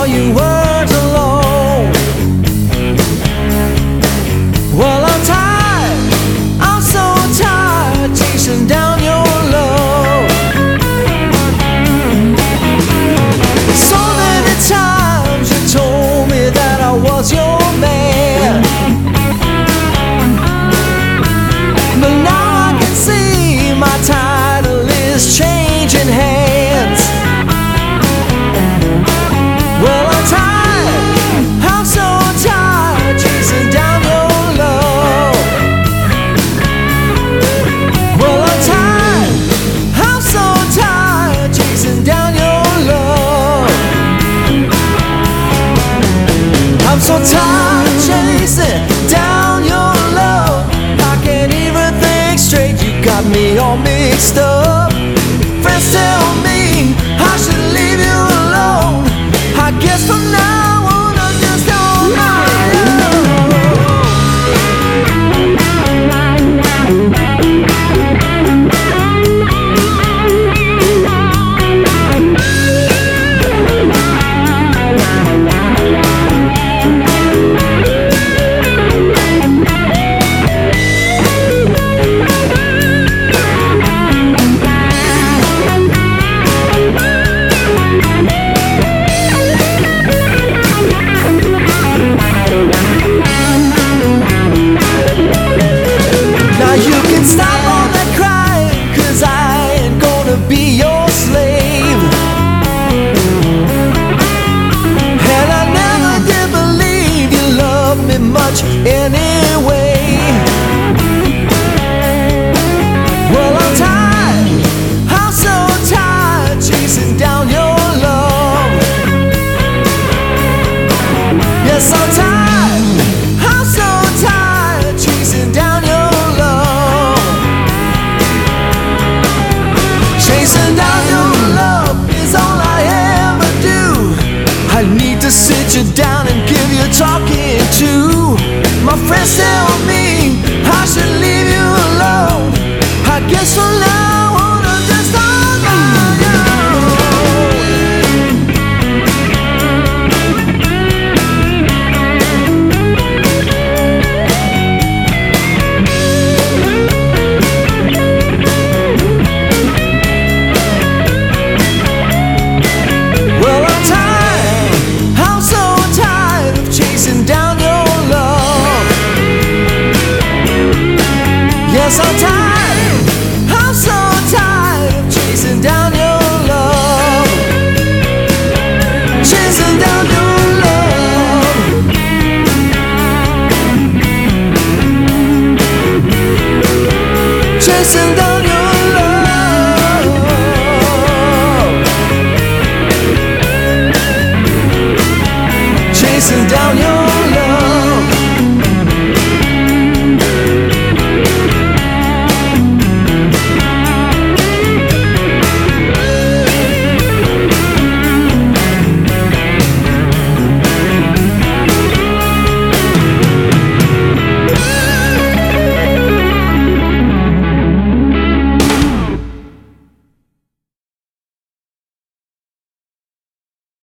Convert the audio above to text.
all your words alone. Well, I'm tired, I'm so tired, chasing down your love. So many times you told me that I was your man, but now I can see my title is changing hands. Well, I'm tired, I'm so tired, chasing down your love. Well, I'm tired, I'm so tired, chasing down your love. I'm so tired chasing down your love. I can't even think straight, you got me all mixed up. Friends tell me I should leave you alone. I guess from now on I'm just on my be your slave. And I never did believe you loved me much anyway. Well, I'm tired, I'm so tired, chasing down your love. Yes, I'm tired, I'm so tired, chasing down your love. Chasing down your love is all I ever do. I need to sit you down and give you talking to. My friends tell me I should leave you alone. I guess from now on I'm just on my Yes, I'm tired, I'm so tired of chasing down your love. Chasing down your love. Chasing down your love. Chasing down your